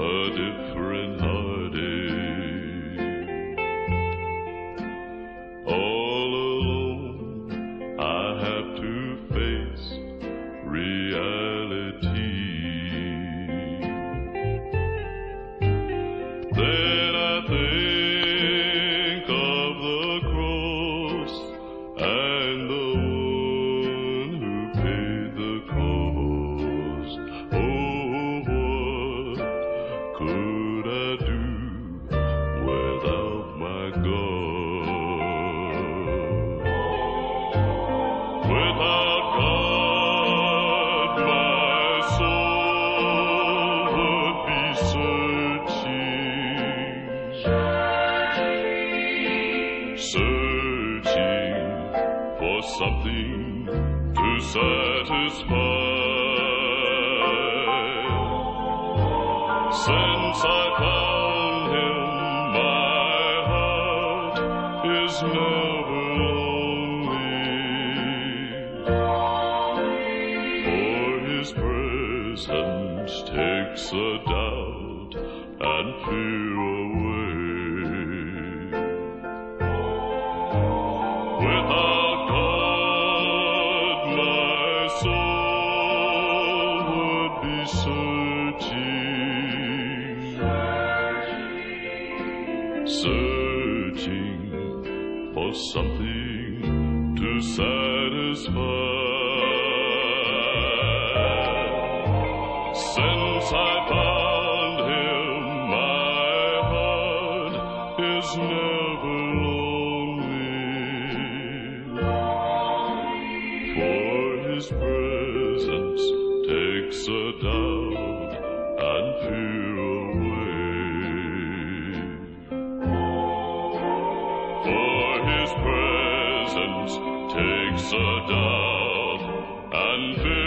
a different heartache. All alone, I have to face reality. Then I think of the cross and the one who paid the cost. Oh, what could I do without my God? Without God, my soul would be searching for something to satisfy. Since I found him, my heart is never lonely, for his presence takes a doubt and fear away. Without God, my soul would be searching for something to satisfy. Since I found him, my heart is never lonely, for his presence takes a doubt and fear away. For his presence takes a doubt and fear